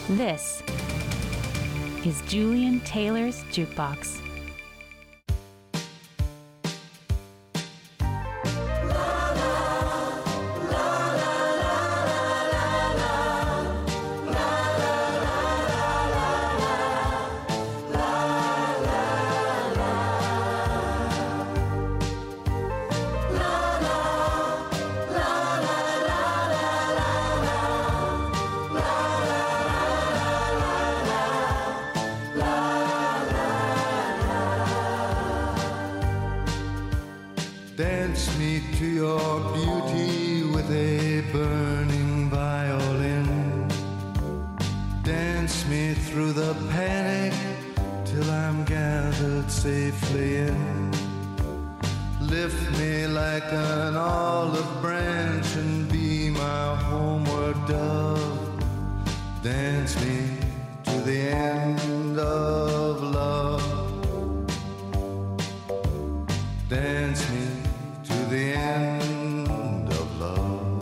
This is Julian Taylor's Jukebox. Dance me to your beauty with a burning violin. Dance me through the panic till I'm gathered safely in. Lift me like an olive branch and be my homeward dove. Dance me to the end of love. Dance me to the end of love.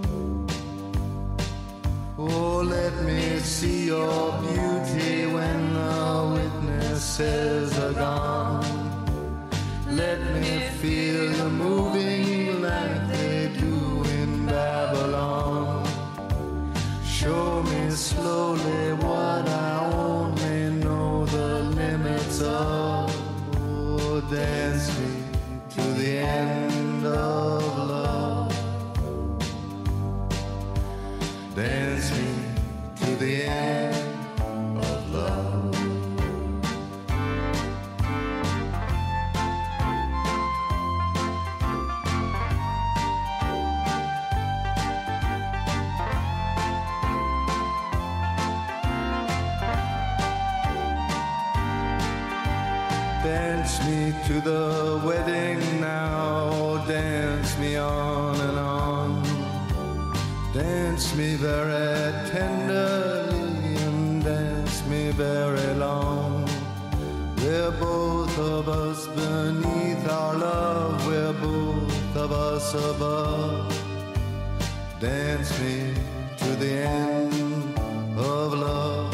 Oh, let me see your beauty when the witnesses are gone. Let me feel you moving like they do in Babylon. Show me slowly what I only know the limits of. Oh, dance me to the end of love. Dance me to the end of love. Dance me to the wedding now, dance me on and on. Dance me very tenderly and dance me very long. We're both of us beneath our love, we're both of us above. Dance me to the end of love.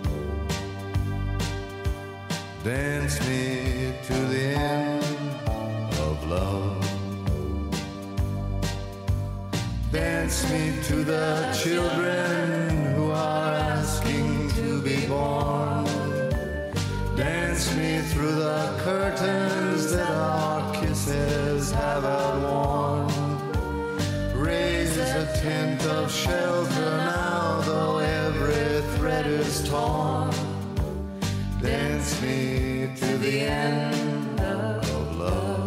Dance me to the end of love. Dance me to the children who are asking to be born. Dance me through the curtains that our kisses have outworn. Raise a tent of shelter now, though every thread is torn. Dance me to the end of love.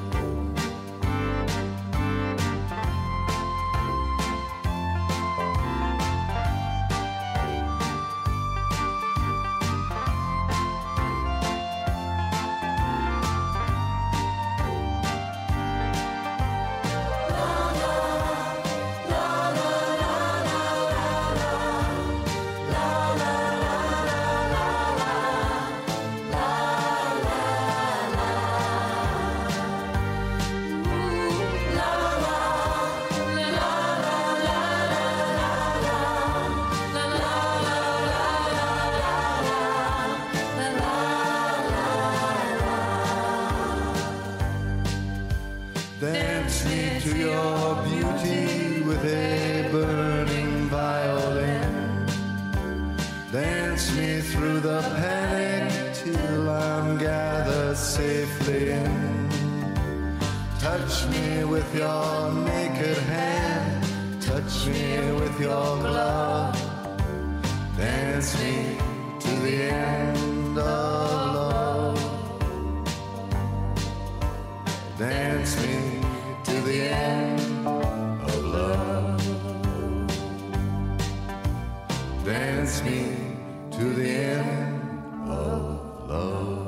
Dance me to your beauty with a burning violin. Dance me through the panic till I'm gathered safely in. Touch me with your naked hand, touch me with your glove. Dance me to the end of love. Dance me to the end of love. Dance me to the end of love.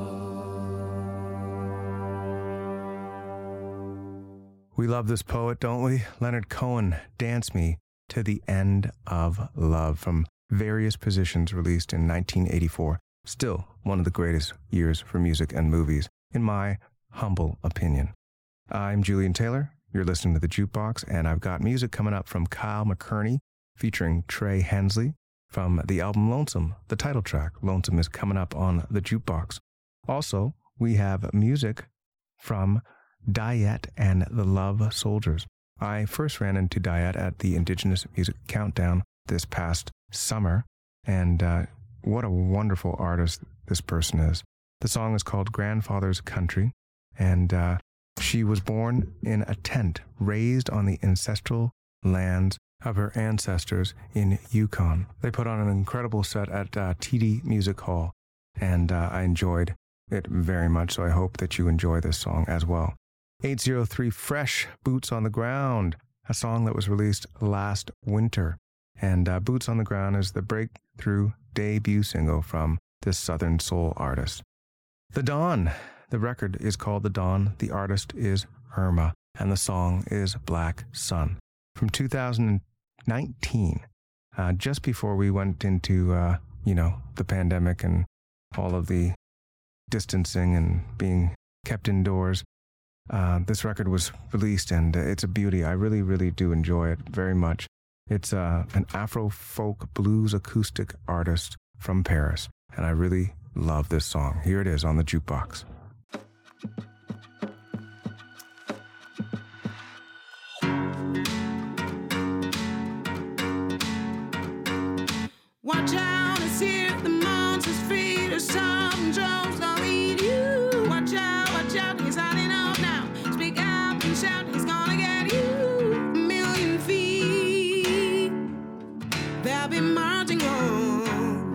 We love this poet, don't we? Leonard Cohen, Dance Me to the End of Love, from Various Positions, released in 1984. Still one of the greatest years for music and movies, in my humble opinion. I'm Julian Taylor. You're listening to The Jukebox, and I've got music coming up from Kyle McCurney featuring Trey Hensley. from the album Lonesome, the title track. Lonesome is coming up on the jukebox. Also, we have music from Dayet and the Love Soldiers. I first ran into Dayet at the Indigenous Music Countdown this past summer, and what a wonderful artist this person is. The song is called Grandfather's Country, and she was born in a tent, raised on the ancestral lands of her ancestors in Yukon. They put on an incredible set at TD Music Hall, and I enjoyed it very much, so I hope that you enjoy this song as well. 803 Fresh, Boots on the Ground, a song that was released last winter. And Boots on the Ground is the breakthrough debut single from this Southern soul artist. The Dawn, the record is called The Dawn, the artist is Irma, and the song is Black Sun. From 2019, just before we went into, the pandemic and all of the distancing and being kept indoors, this record was released, and it's a beauty. I really, really do enjoy it very much. It's an Afro-folk blues acoustic artist from Paris, and I really love this song. Here it is on the jukebox. Watch out, it's here, the monster's feet are some drones gonna lead you. Watch out, he's hiding up now. Speak out and shout, he's gonna get you. A million feet, they'll be marching on.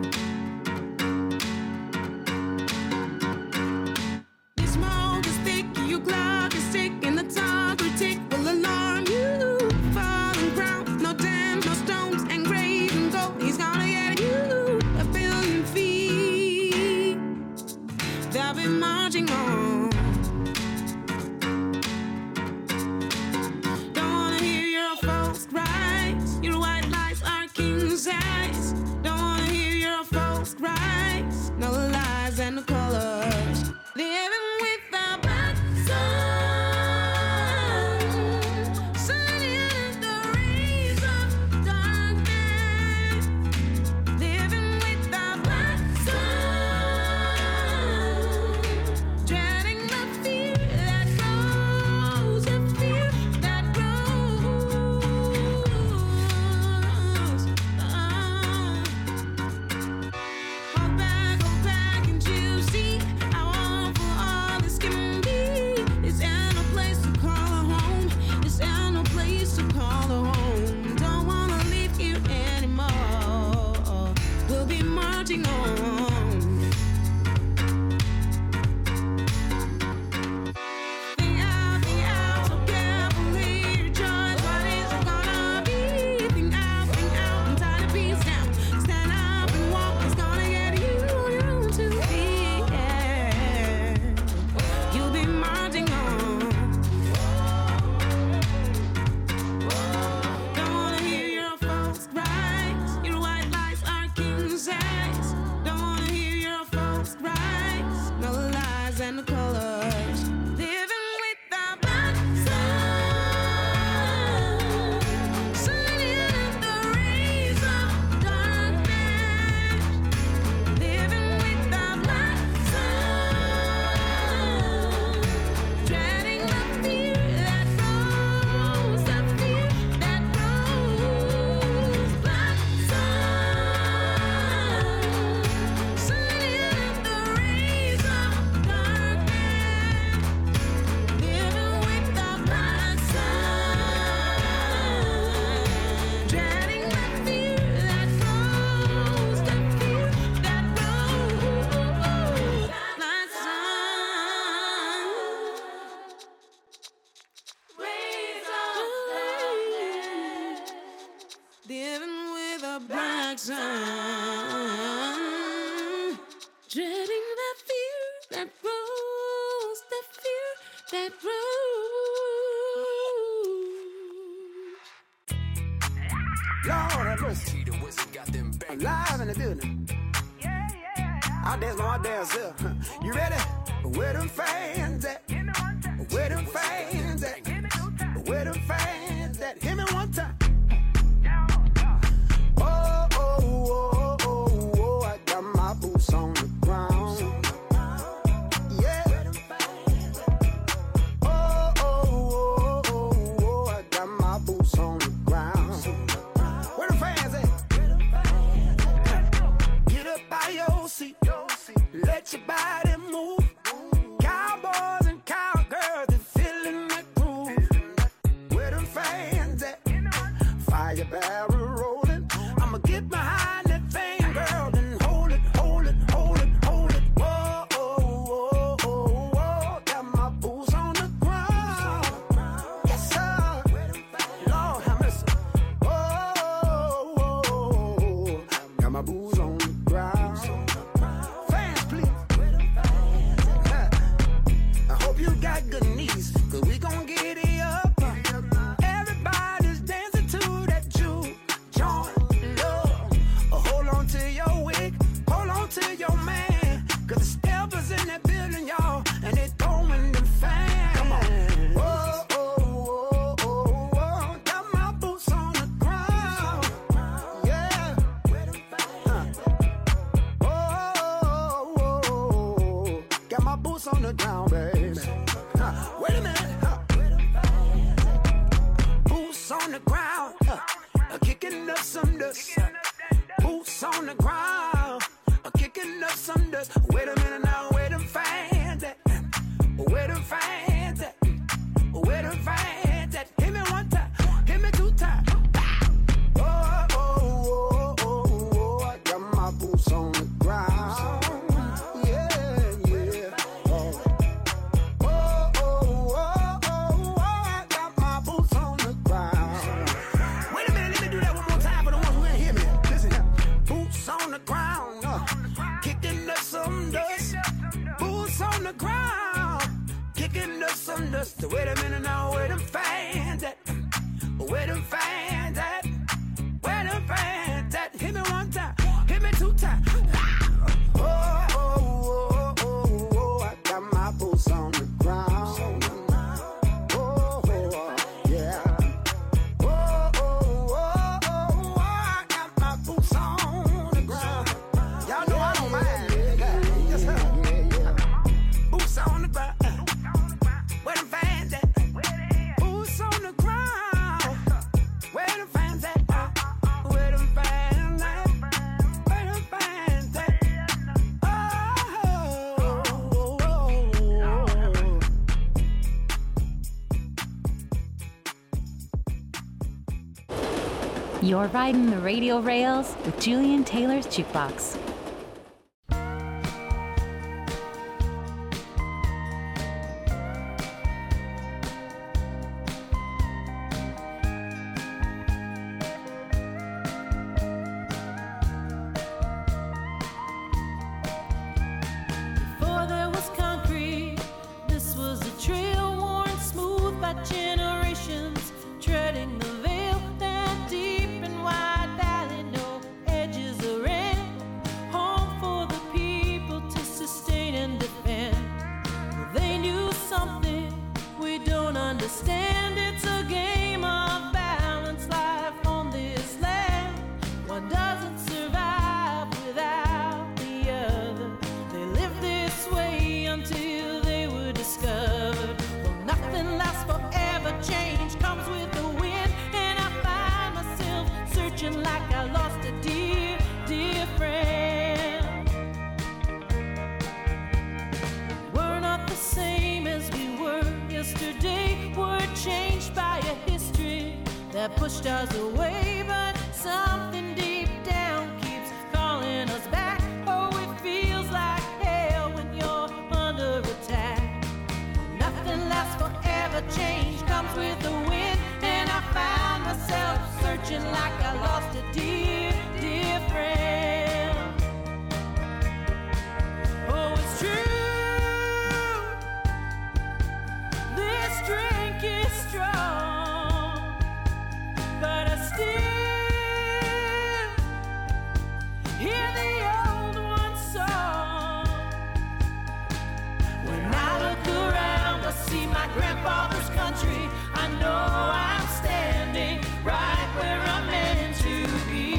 The smoke is thick, your clock is ticking, the talk critic will alarm you. Falling crown, no dams, no stones, and grave and gold, he's gonna get you. A billion feet, they'll be marching on. Don't wanna hear your folks cries, your white lies are king size. Don't wanna hear your folks cries, no lies and no colors. Living with the black sun, sunny in the rays of darkness. Living with the black sun, dreading the fear that grows, the fear that grows. Hold back, and you see how awful all this can be. This ain't no place to call a home. This ain't no place to call a home. Don't wanna leave here anymore. We'll be marching on. Think out, so carefully your choice. What is it gonna be? Think out, and tie the beats down. Stand up and walk, it's gonna get you to the end. You'll be marching on. Don't wanna hear your folks cries, your white lies are king size. Don't wanna hear your folks cries, no lies and no colors. Living with the black sun, sunny in the rays of darkness. Living with the black sun, dreading the fear that grows, the fear that grows. Black sun, sunny in the rays of darkness. Living with the black sun, dreading the fear that grows, the fear that grows. Black sun, rays of darkness. Living with a black sun, dreading the fear that grows, the fear that grows. Lord have mercy. I'm live in the building. I dance by my damn self. You ready? Where them fans at? Where them fans at? Where them fans at? Hit me one time. Oh, oh, oh. my boots on the ground. Fans, please. I hope you got good knees, cause we gon' get it up. Everybody's dancing to that juke joint love. Hold on to your wig, hold on to your man, cause the steppers in that building, y'all, and they throwing them fans. Come on. Oh, oh, oh, oh, oh, got my boots on the ground. Yeah. Oh, oh, oh, got my boots on the ground, baby. Wait a minute. Boots on the ground, kicking up some dust. Boots on the ground, kicking up some dust. Wait a minute now, where them fans at? Where them fans at? Where them fans at? Hit me one time, hit me two times. Oh, oh, oh, oh, oh, I got my boots on the ground. Yeah, yeah. Oh, oh, oh, oh, oh, I got my boots on the ground. Wait a minute, let me do that one more time for the ones who ain't hear me. Listen here. Boots on the ground, kicking up some dust. Boots on the ground, kicking up some dust. Wait a minute now, where them fans at? Where them fans at? Where them fans at? Hit me one time, hit me two times. Oh, oh, oh, oh, oh, I got my boots on the ground. Oh, oh, yeah. Oh, oh, oh, oh, I got my boots on the ground. Y'all know I don't mind. Yes, sir. Boots on the ground. Where them fans at? Boots on the ground. Where them fans at? Where them fans at? Where them fans at? Oh, oh, oh. You're riding the radio rails with Julian Taylor's Jukebox. Before there was concrete, this was a trail worn smooth by generations, treading the veil that deep and wide valley, no edges or end, home for the people to sustain and defend. Well, they knew something we don't understand. It's a game of balance, life on this land. One doesn't survive without the other. They lived this way until they were discovered. Well, nothing lasts forever. Change comes with the wind, and I find myself searching like I lost a dear, dear friend. We're not the same as we were yesterday. We're changed by a history that pushed us away, but something deep down keeps calling us back. Oh, it feels like hell when you're under attack. Nothing lasts forever, change comes with the wind, and I find myself searching like I lost a dear, dear friend. Oh, it's true, this drink is strong, but I still hear the old one song. When I look around, I see my grandfather's country. I know I'm standing right where I'm meant to be.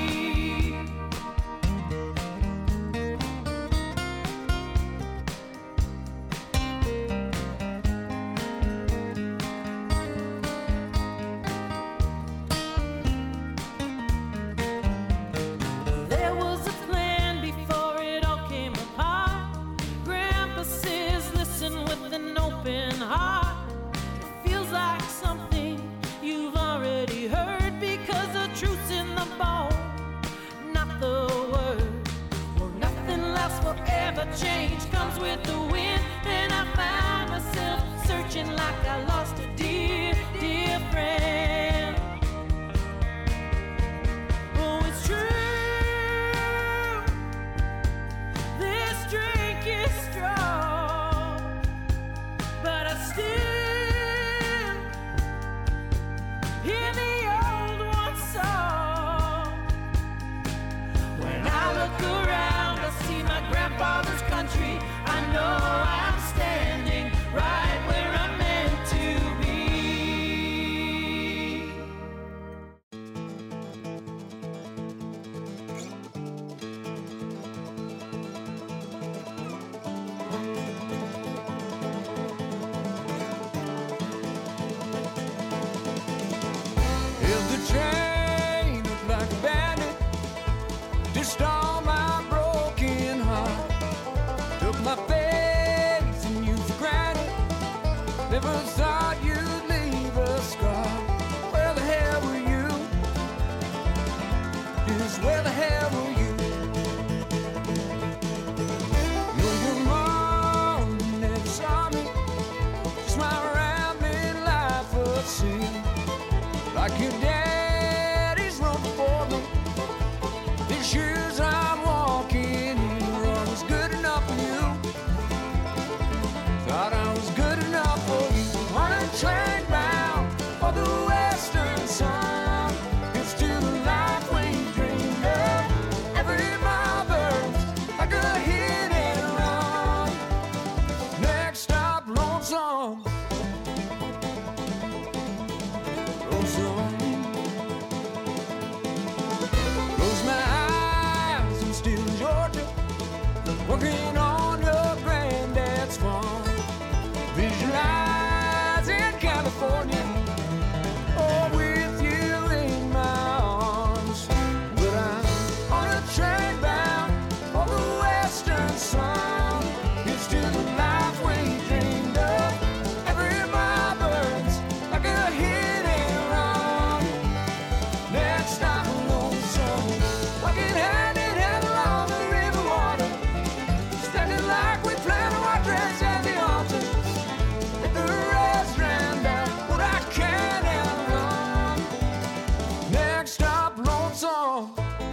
There was a plan before it all came apart. Grandpa says, listen with an open heart. It feels like something you've already heard, because the truth's in the bone, not the word. Well, nothing lasts forever, change comes with the wind, and I find myself searching like I lost a dear, dear friend. Oh, it's true, Stitched on my broken heart. Took my faith and you for granted. Never thought you'd leave a scar. Where the hell were you? Just where the hell were you? Your mom never saw me. Just my rambling life of sin. Like your daddy's run before me. These shoes I'm walking in were always good enough for you. Thought I was good enough for you. On a train bound for the western sun. It's to the life we dreamed of. Every mile burns like a hit and run. Next stop, Lonesome. Lonesome. Close my eyes, I'm still in Georgia, working on your granddad's farm. Visualize in California, oh, with you in my arms. But I'm on a train bound for the western sun. It's to the life we dreamed of. Every mile burns like a hit and run. Next stop, Lonesome. Walking hand in hand along the river water. Standing like we planned our dress at the altar. Let the rest drown out what I can and run. Next stop, Lonesome.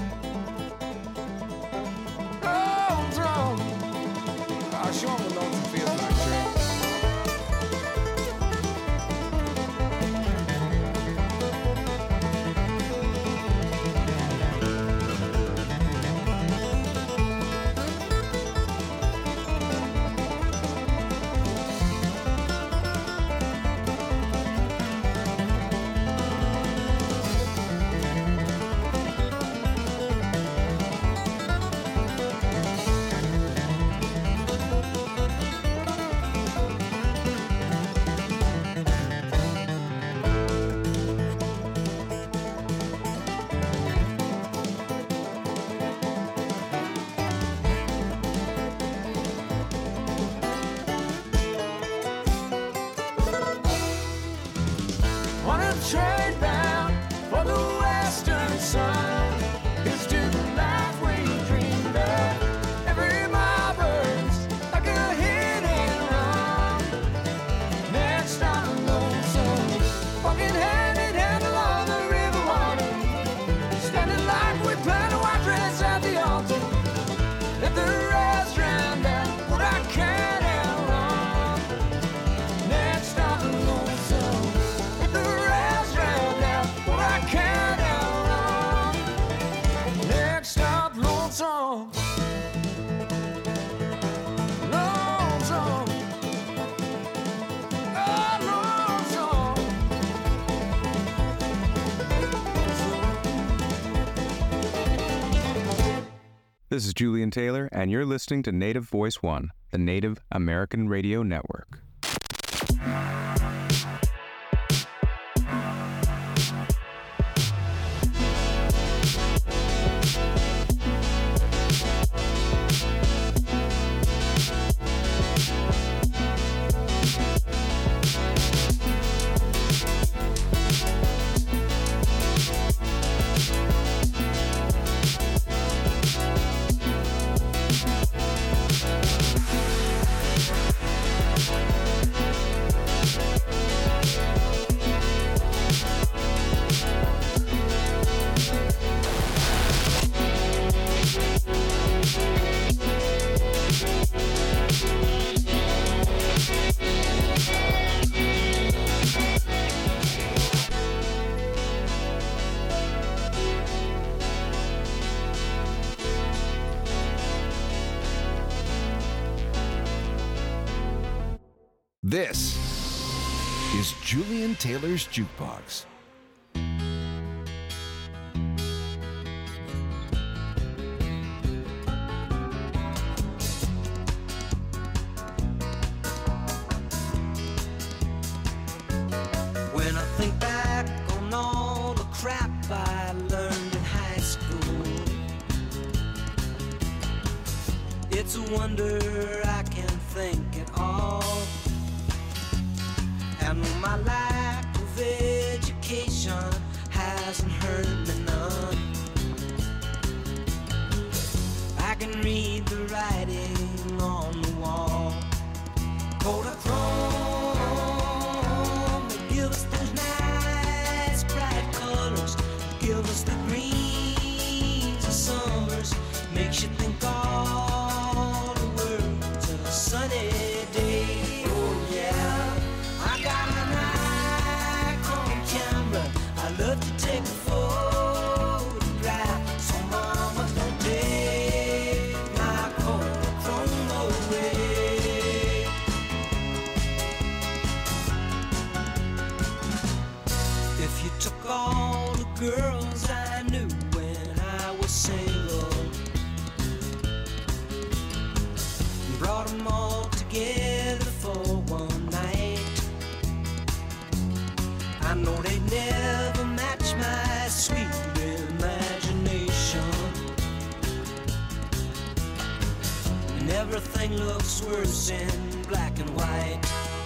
Lonesome. I'll show 'em what lonesome feels like, Trey. On a train bound for the western sun. It's to the life we dreamed of. Every mile burns like a hit and run. Next stop, Lonesome. Walking hand in hand along the river water. Standing like we planned our dress at the altar. Let the rest drown out what I can and run. Next stop, Lonesome. Let the rest drown out what I can and run. Next stop, Lonesome. Lonesome. Oh, Lonesome. This is Julian Taylor, and you're listening to Native Voice One, the Native American Radio Network. This is Julian Taylor's Jukebox. When I think back on all the crap I learned in high school, It's a wonder I can think at all. And my lack of education hasn't hurt me none. I can read the writing on the wall. Kodachrome, they give us those nice bright colors, give us the greens of summers, makes you think all the world's a sunny day. Oh yeah, I got a Nikon camera, I love to take a photograph. So mama, don't take my Kodachrome away. If you took all the girls I knew when I was single, brought them all together for one night, I know they'd never match my sweet imagination. And everything looks worse in black and white.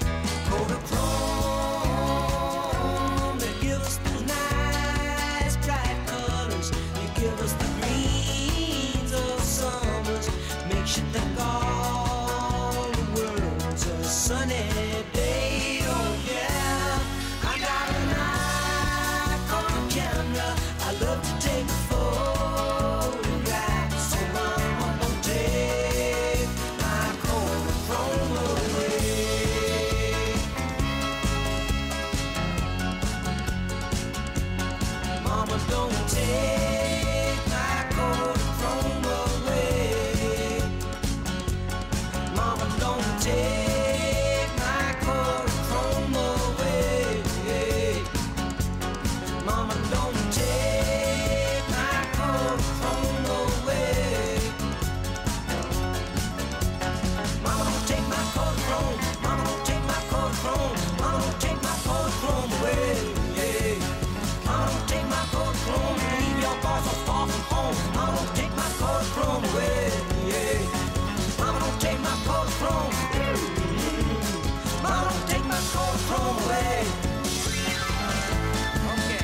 Kodachrome, they give us those nice bright colors, they give us the greens of summers, makes you think all the world's a sunny day. Oh yeah, I got a Nikon camera, I love to take a photograph. So mama, don't take my Kodachrome away. Mama, don't take my Kodachrome away. Mama, don't take my Kodachrome away. Mama, don't take my Kodachrome away. Mama, don't take my Kodachrome. Mama, don't take my Kodachrome. Mama, don't take my Kodachrome away. Mama, don't take my Kodachrome. Leave your boys so far from home. Mama, don't take my Kodachrome away. Mama, don't take my Kodachrome. Mama, don't take my Kodachrome away. Okay.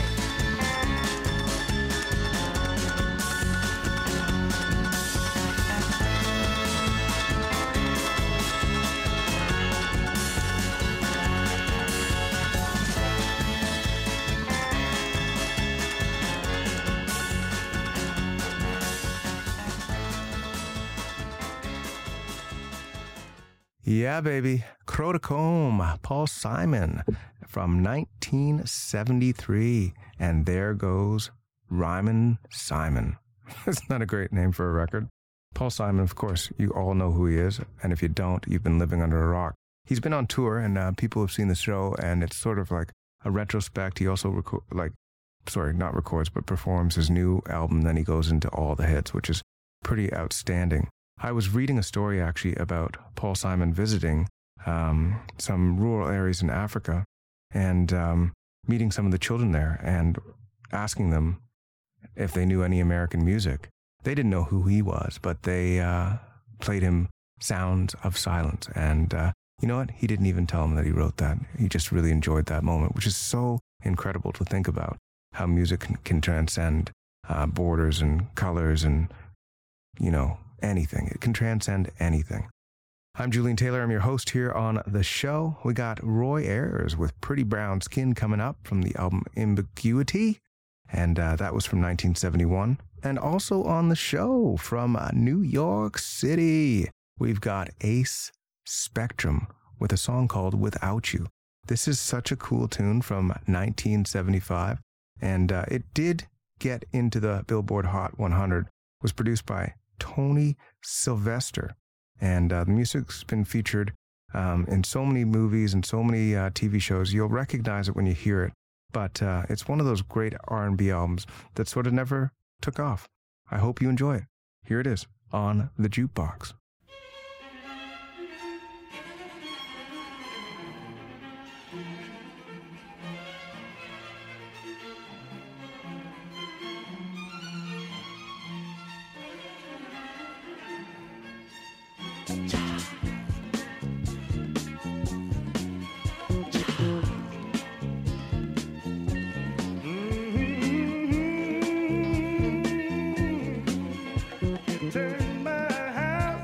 Yeah, baby. Kodachrome, Paul Simon from 1973. And there goes Ryman Simon. It's not a great name for a record. Paul Simon, of course, you all know who he is. And if you don't, you've been living under a rock. He's been on tour and people have seen the show, and it's sort of like a retrospect. He also not records, but performs his new album. Then he goes into all the hits, which is pretty outstanding. I was reading a story actually about Paul Simon visiting some rural areas in Africa and meeting some of the children there and asking them if they knew any American music. They didn't know who he was, but they played him Sounds of Silence. And you know what? He didn't even tell them that he wrote that. He just really enjoyed that moment, which is so incredible to think about, how music can transcend borders and colors and, anything. It can transcend anything. I'm Julian Taylor. I'm your host here on the show. We got Roy Ayers with Pretty Brown Skin coming up from the album Ambiguity. And that was from 1971. And also on the show from New York City, we've got Ace Spectrum with a song called Without You. This is such a cool tune from 1975. And it did get into the Billboard Hot 100. It was produced by Tony Sylvester. And the music's been featured in so many movies and so many TV shows. You'll recognize it when you hear it. But it's one of those great R&B albums that sort of never took off. I hope you enjoy it. Here it is on the Jukebox. Turn my house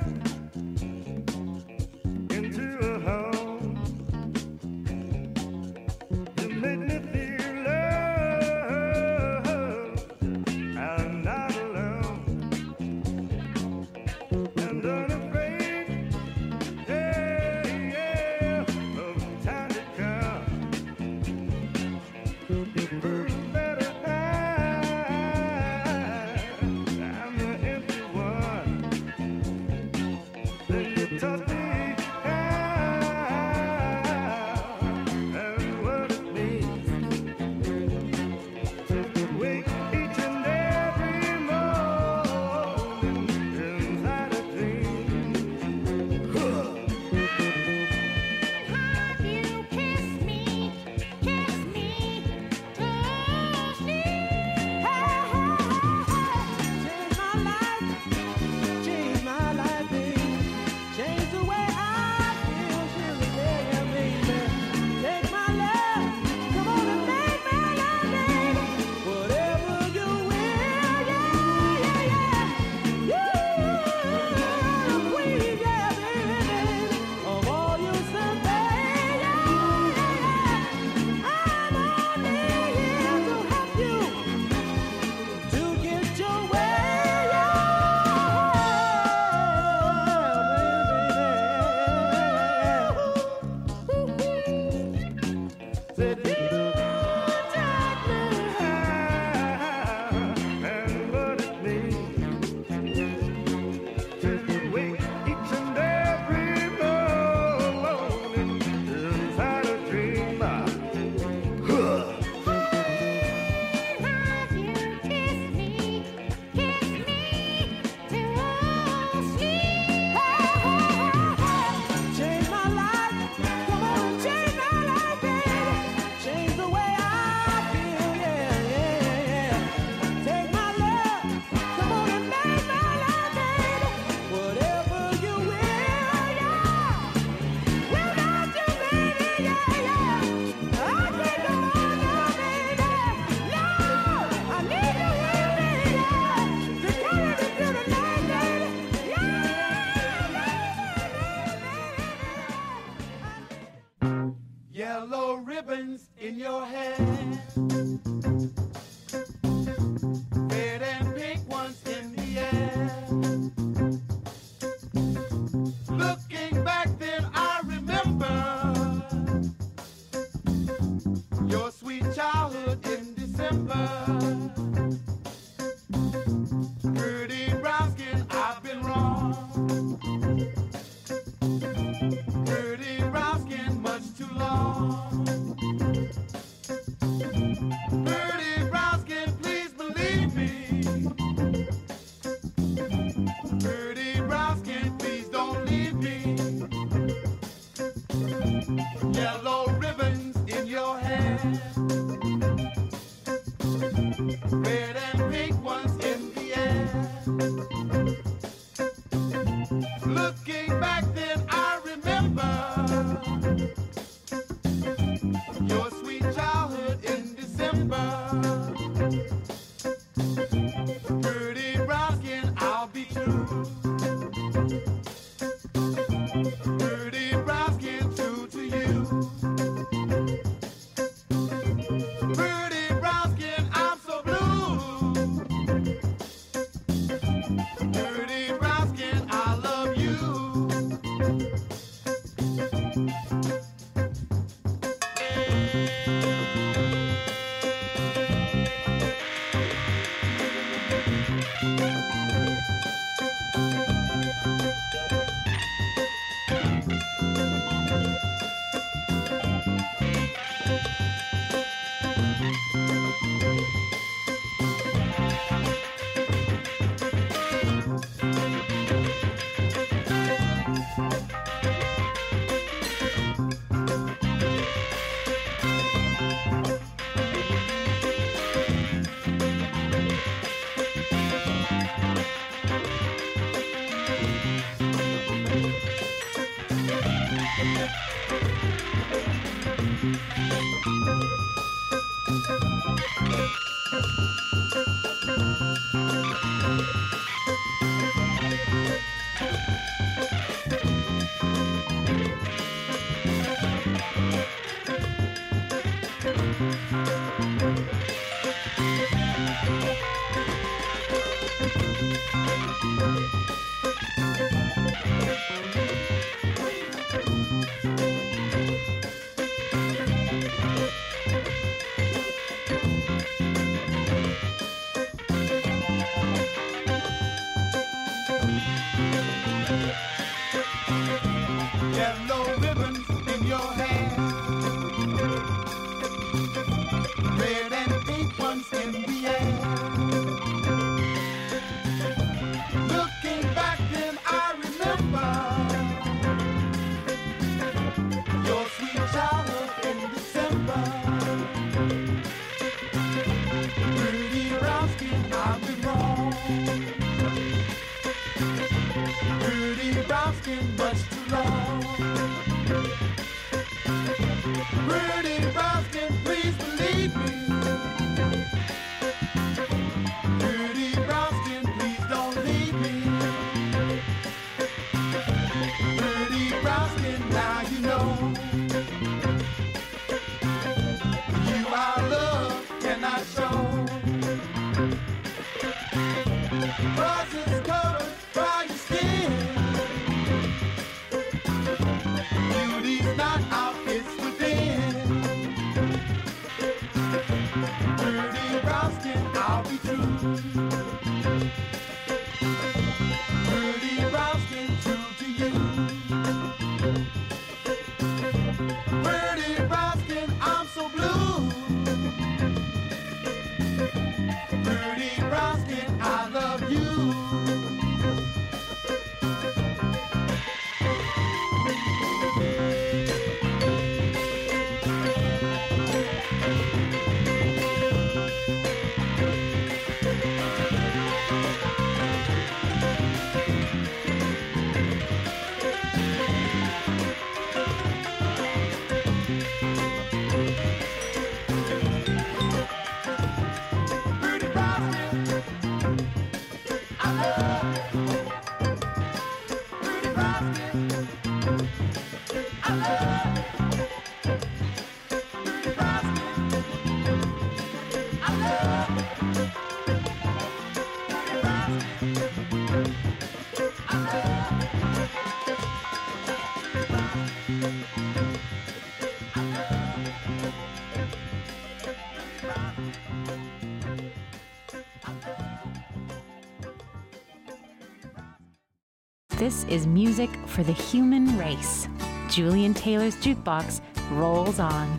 into a home. You make me feel love. I'm not alone and unafraid. Yeah, of time to come. You prove better. I'm the empty one. asking much too long. Pretty brown skin, please believe me. Pretty brown skin, please don't leave me. Pretty brown skin, now you know. You our love cannot show. Roses covered by your skin. Beauty's not out, it's within. Pretty brown skin, I'll be true. Pretty brown skin, true to you. Pretty brown skin, I'm so blue. Pretty brown skin, I love you. Pretty brown skin, I love. Pretty brown skin, I love. Pretty brown skin, I love. Pretty brown skin, I love. This is music for the human race. Julian Taylor's Jukebox rolls on.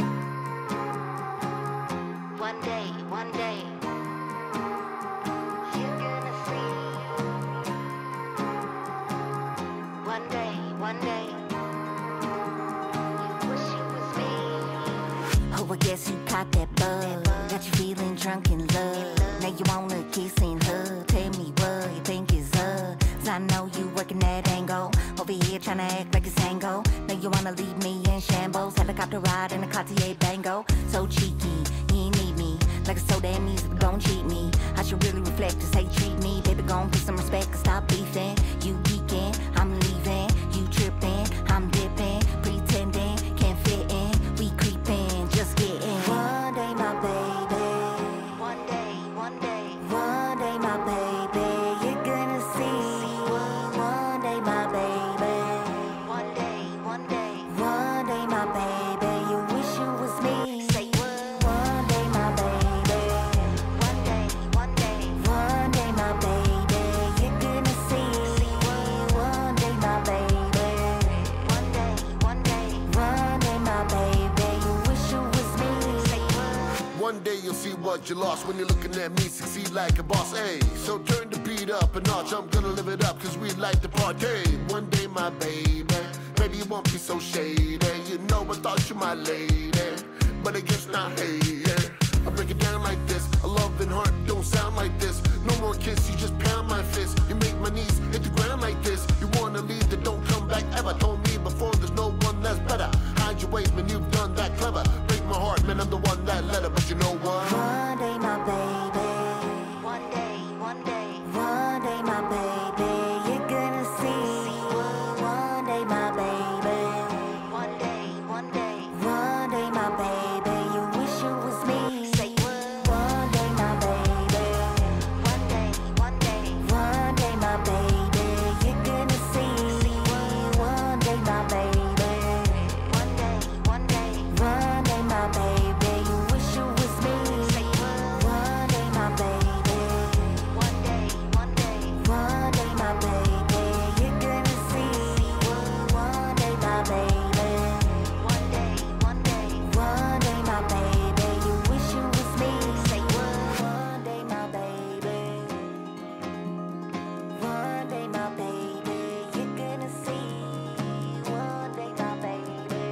One day, you're gonna see. One day, you wish it was me. Oh, I guess you caught that bug. Got you feeling drunk in love. Now you wanna kiss and hug. Tell me what you think is up. 'Cause I know you working that angle. Over here trying to act like it's angle. Now you wanna leave me in shambles. Helicopter ride in a Cartier Bango. So cheeky, you ain't need me. Like it's so damn easy, but don't cheat me. I should really reflect as how you treat me. Baby, gon' get some respect and stop beefing. You geeking, I'm leaving. You tripping, I'm dipping. Pretending, can't fit in. We creeping, just getting. One day, my baby. One day, One day, my baby. You're gonna see. One day, my baby. one day, One day, my baby. You wish you was me. say what? One day, my baby. One day, One day, my baby. You're gonna see. One day, my baby. one day, One day, my baby. You wish you was me. say what? One day you'll see what you lost when you're looking at me succeed like a boss. Hey, so turn the beat up a notch. I'm gonna live it up 'cause we like to party. One day, my baby, maybe you won't be so shady. You know I thought you my lady, but I guess not. Hey, yeah. I break it down like this. A loving heart don't sound like this. No more kiss, you just pound my fist. You make my knees hit the ground like this. You wanna leave, then don't come back ever. Told me before, there's no one that's better. Hide your ways, man, you've done that clever. Break my heart, man, I'm the one that let her. But you know what? One day, my baby. One day, One day, my baby. You're gonna see. One day, my baby. one day, One day, my baby. You wish you was me. say what? One day, my baby. One day, One day, my baby. You're gonna see. One day, my baby. one day, One day, my baby. You wish you was me. say what? One day, my baby. One day, One day, my baby. You're gonna see. One day, my baby. one day, One day, my baby. You wish you was me. say what? One day, my baby. One day, my baby. You're gonna see. One day, my baby.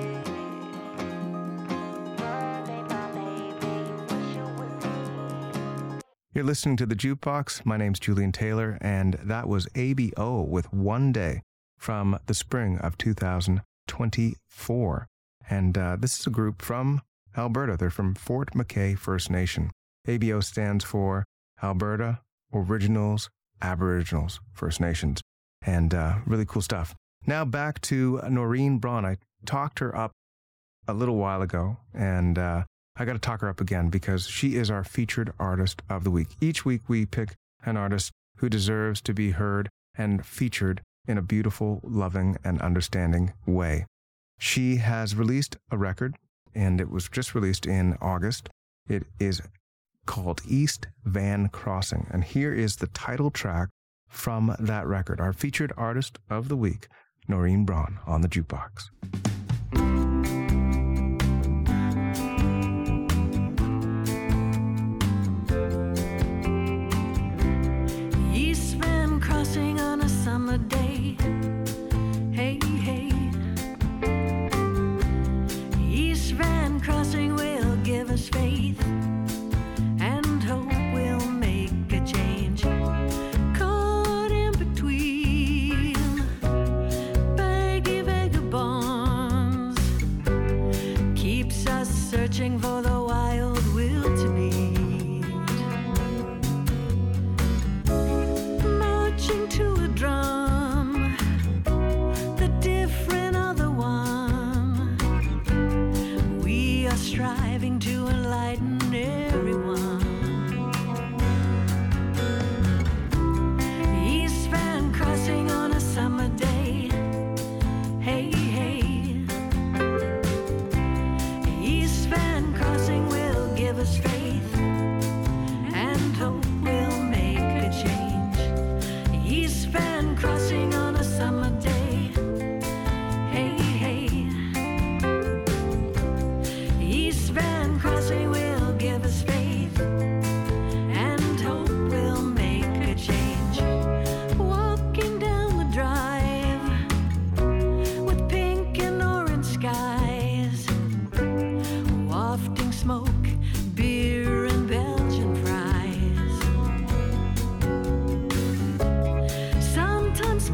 One day, my baby. You wish you was me. You're listening to The Jukebox. My name's Julian Taylor, and that was ABO with One Day from the spring of 2024. And this is a group from Alberta. They're from Fort McKay First Nation. ABO stands for Alberta Originals Aboriginals First Nations. And really cool stuff. Now back to Noreen Braun. I talked her up a little while ago, and I got to talk her up again because she is our featured artist of the week. Each week we pick an artist who deserves to be heard and featured in a beautiful, loving, and understanding way. She has released a record, and it was just released in August. It is called East Van Crossing, and here is the title track from that record. Our featured artist of the week, Noreen Braun, on the Jukebox. East Van Crossing on a summer day. Hey, hey. East Van Crossing will give us faith and hope we'll make a change. Caught in between baggy vagabonds keeps us searching for the wild will to meet. Marching to a drum, the different other one. We are striving to enlighten everyone. East Van Crossing on a summer day. Hey, hey. East Van Crossing will give us faith and hope we'll make a change. East Van Crossing on a summer day. Hey, hey. East Van Crossing will give us faith and hope we'll make a change. Walking down the drive with pink and orange skies, wafting smoke, beer and Belgian fries. Sometimes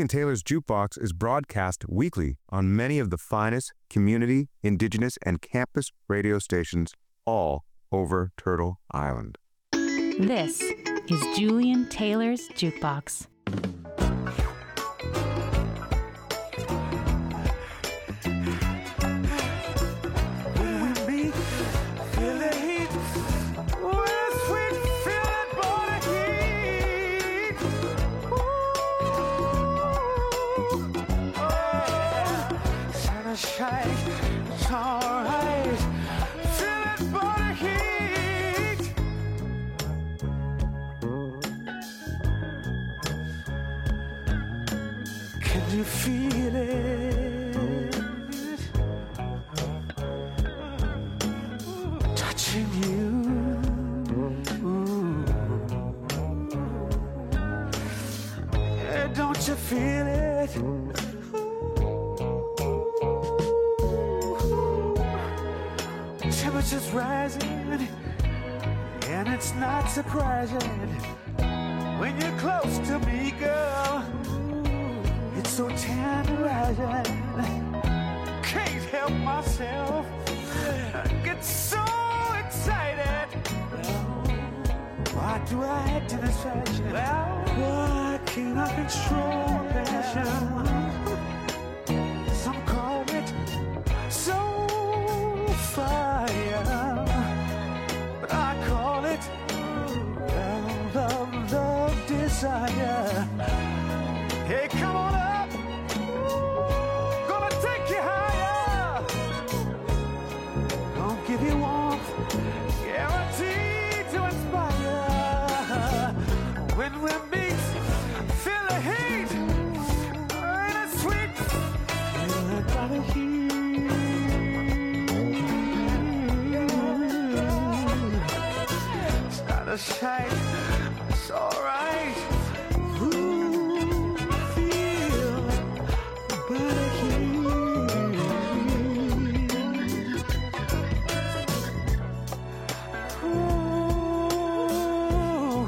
Taylor's Jukebox is broadcast weekly on many of the finest community, indigenous, and campus radio stations all over Turtle Island. This is Julian Taylor's Jukebox. It's alright. Feel that body heat. Can you feel it? Touching you. Yeah, don't you feel it? Temperature's rising, and it's not surprising when you're close to me, girl. It's so tantalizing. Can't help myself. I get so excited. Why do I act in this fashion? Why can't I control passion? Some call it so fire, but I call it love, desire. Hey, come on up, gonna take you higher. Gonna give you warmth, guaranteed to inspire. When we meet, feel the heat, ain't it sweet? Feel that body heat. The sight, it's alright. Ooh, feel the body heat. Ooh,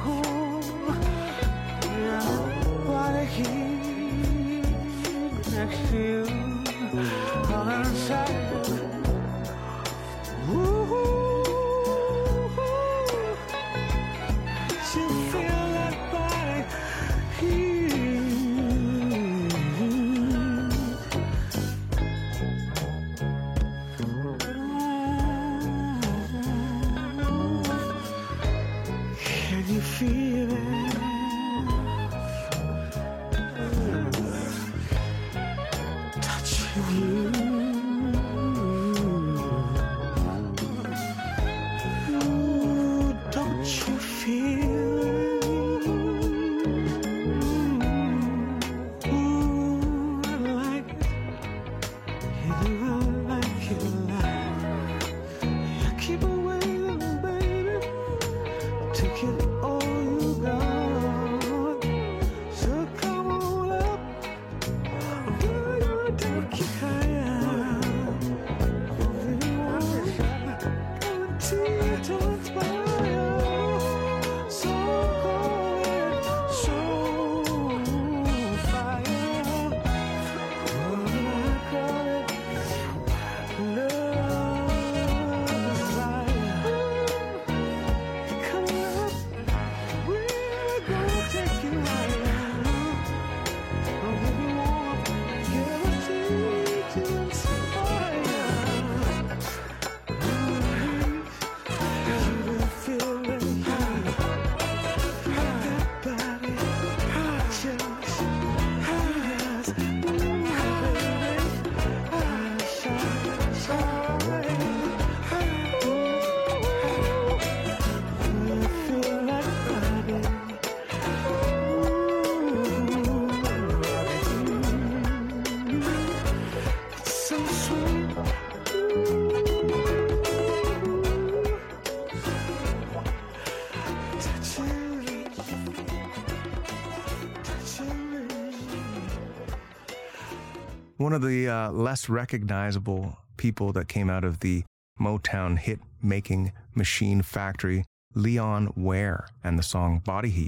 yeah, body heat next to you on the inside. Ooh. One of the less recognizable people that came out of the Motown hit-making machine factory, Leon Ware, and the song Body Heat.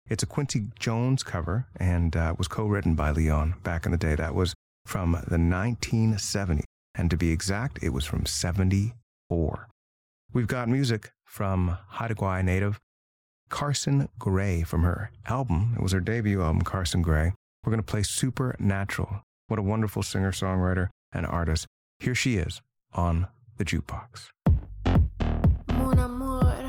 It's a Quincy Jones cover and was co-written by Leon back in the day. That was from the 1970s. And to be exact, it was from 74. We've got music from Haida Gwaii native Carson Gray from her album. It was her debut album, Carson Gray. We're going to play Supernatural. What a wonderful singer-songwriter and artist. Here she is on the Jukebox. Mon amour,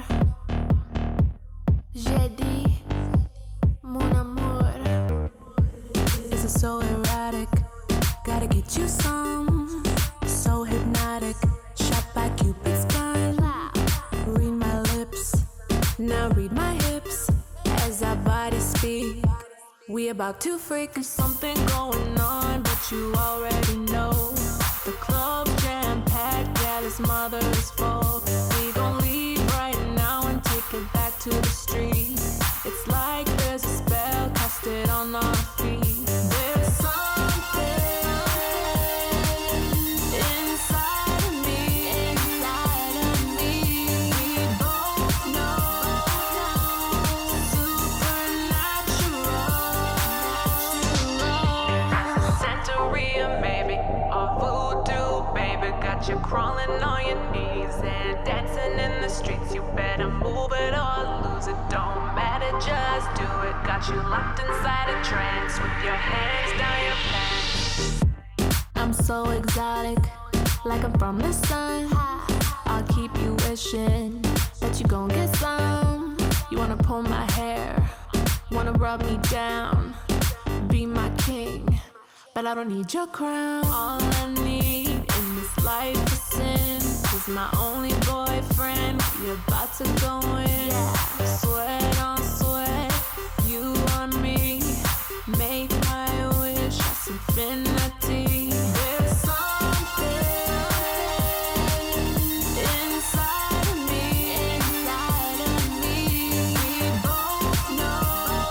j'ai dit, mon amour. This is so erratic, gotta get you some. So hypnotic, shot by Cupid's gun. Read my lips, now read my hips. As our bodies speak, we about to freak. There's something going on, but you already know. The club jam-packed, yeah, this mother is full. We gon' leave right now and take it back to the street. It's like there's a spell casted on our feet. There's something inside of me, we both know. Supernatural. Santeria, maybe, or voodoo, baby. Got you crawling on your knees and dancing in the streets. You better move it or lose it. Don't matter, just do it. Got you locked inside a trance with your hands down your pants. I'm so exotic, like I'm from the sun. I'll keep you wishing that you gon' get some. You wanna pull my hair, wanna rub me down, be my king, but I don't need your crown. All I need in this life is sin. He's my only boyfriend. You're about to go in, sweat on sweat, you on me. Make my wish infinity. There's something inside of me, we both know.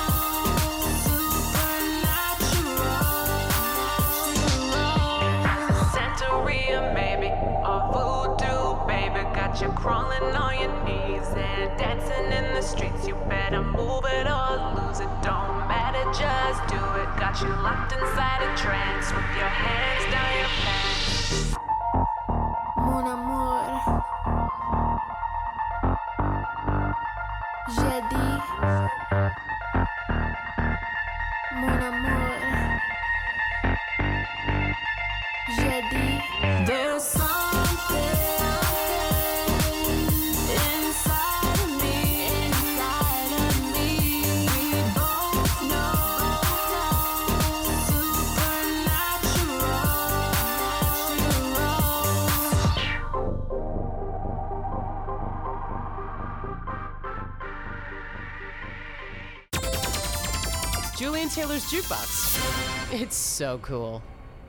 Supernatural. Santeria, maybe, or voodoo, baby. Got you crawling on your knees and dancing in the streets. You better move it or lose it. Don't matter, just do it. Got you locked inside a trance with your hands down your pants. Mon amour, j'ai dit, mon amour, j'ai dit. There's something inside of me, we both know. Julian Taylor's Jukebox. It's so cool.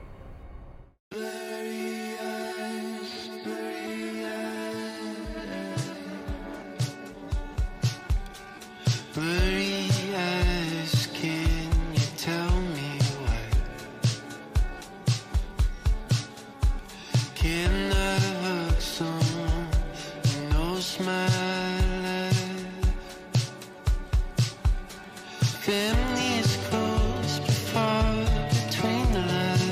Blurry eyes, can you tell me why? Can I hug someone who knows my life? Family is close but far between the lines.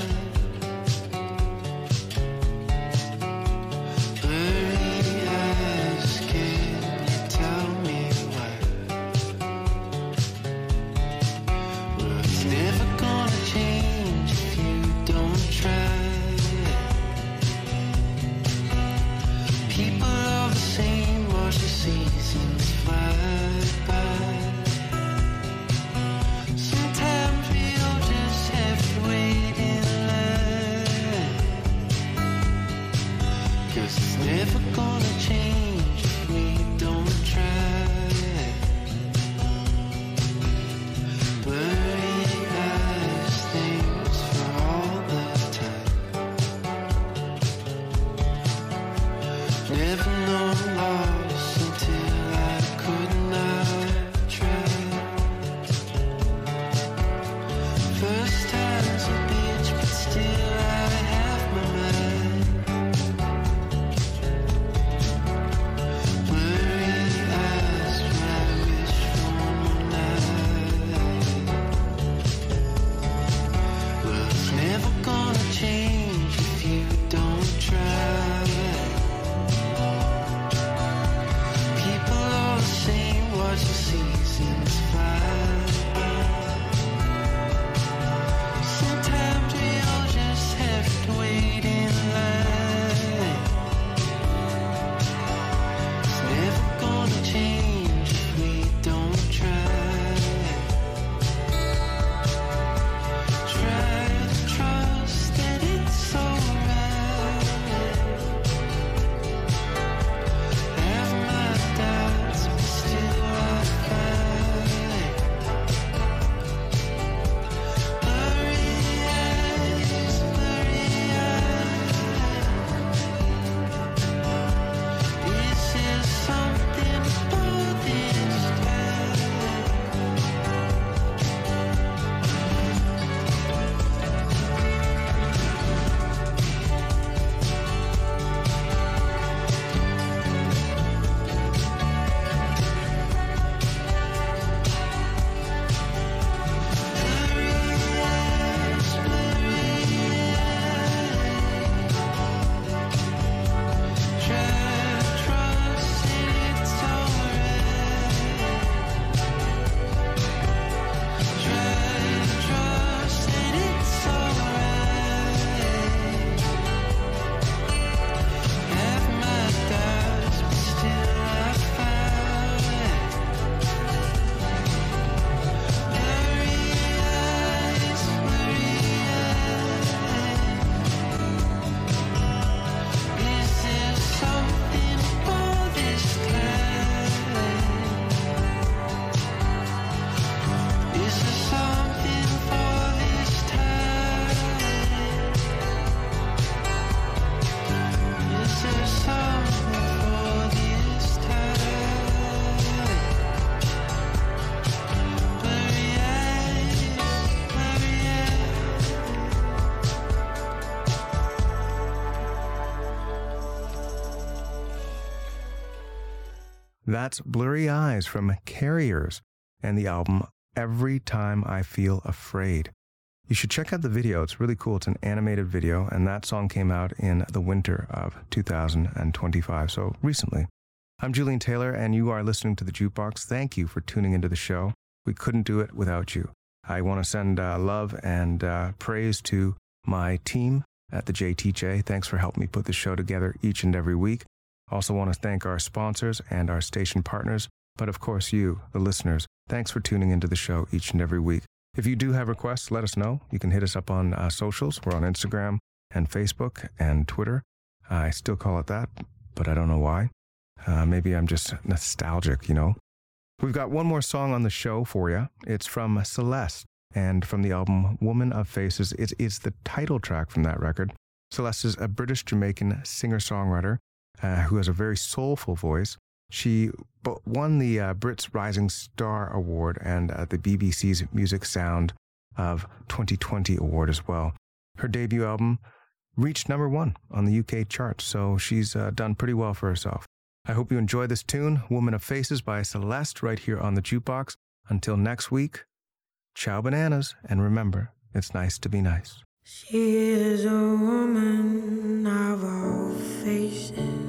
That's Blurry Eyes from Carriers and the album Every Time I Feel Afraid. You should check out the video. It's really cool. It's an animated video, and that song came out in the winter of 2025, so recently. I'm Julian Taylor, and you are listening to The Jukebox. Thank you for tuning into the show. We couldn't do it without you. I want to send love and praise to my team at the JTJ. Thanks for helping me put the show together each and every week. Also want to thank our sponsors and our station partners, but of course you, the listeners. Thanks for tuning into the show each and every week. If you do have requests, let us know. You can hit us up on socials. We're on Instagram and Facebook and Twitter. I still call it that, but I don't know why. Maybe I'm just nostalgic, you know. We've got one more song on the show for you. It's from Celeste and from the album Woman of Faces. It's the title track from that record. Celeste is a British-Jamaican singer-songwriter who has a very soulful voice. She won the Brits Rising Star Award and the BBC's Music Sound of 2020 award as well. Her debut album reached #1 on the UK charts, so she's done pretty well for herself. I hope you enjoy this tune, Woman of Faces by Celeste, right here on the Jukebox. Until next week, ciao bananas, and remember, it's nice to be nice. She is a woman of all faces.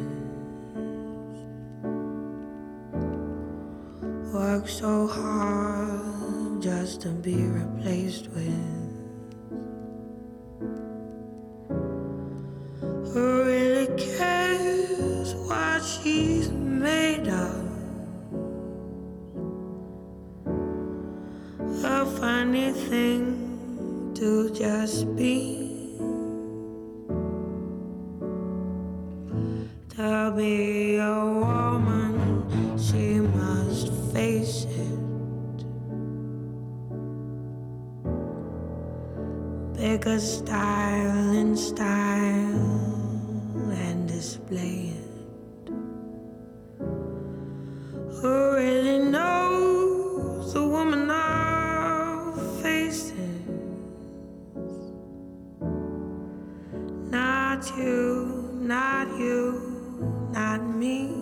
Work so hard just to be replaced with. Who really cares what she's made of? A funny thing to just be. To be a woman, she must face it. Bigger style and style and display it. Who really knows the woman of faces? Not you, not you, not me.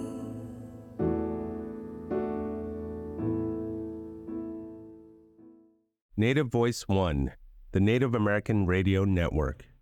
Native Voice One, the Native American Radio Network.